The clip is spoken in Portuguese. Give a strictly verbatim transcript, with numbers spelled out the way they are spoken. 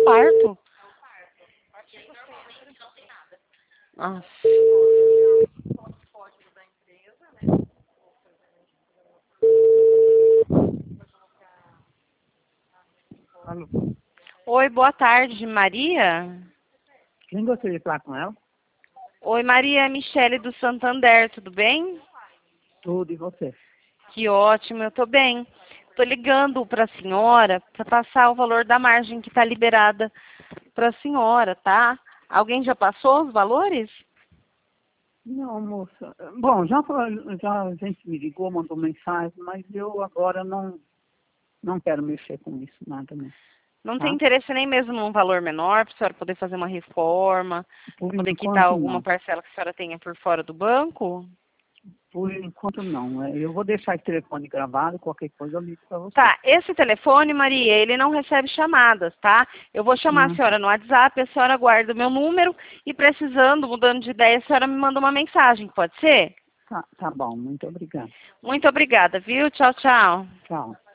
parto. Nossa. Alô. Oi, boa tarde, Maria. Quem gostaria de falar com ela? Oi, Maria, é Michele do Santander, tudo bem? Tudo, e você? Que ótimo, eu tô bem. Tô ligando para a senhora para passar o valor da margem que está liberada para a senhora, tá? Alguém já passou os valores? Não, moça. Bom, já, foi- já a gente me ligou, mandou mensagem, mas eu agora não, não quero mexer com isso, nada, não. Não tem Tá? interesse nem mesmo num valor menor para a senhora poder fazer uma reforma, Por poder quitar enquanto, alguma não. parcela que a senhora tenha por fora do banco? Por enquanto, não. É, eu vou deixar esse telefone gravado, qualquer coisa eu ligo para você. Tá, esse telefone, Maria, ele não recebe chamadas, tá? Eu vou chamar a Hum, senhora no WhatsApp, a senhora guarda o meu número e precisando, mudando de ideia, a senhora me manda uma mensagem, pode ser? tá, tá bom, muito obrigado. Muito obrigada, viu? Tchau, tchau. Tchau.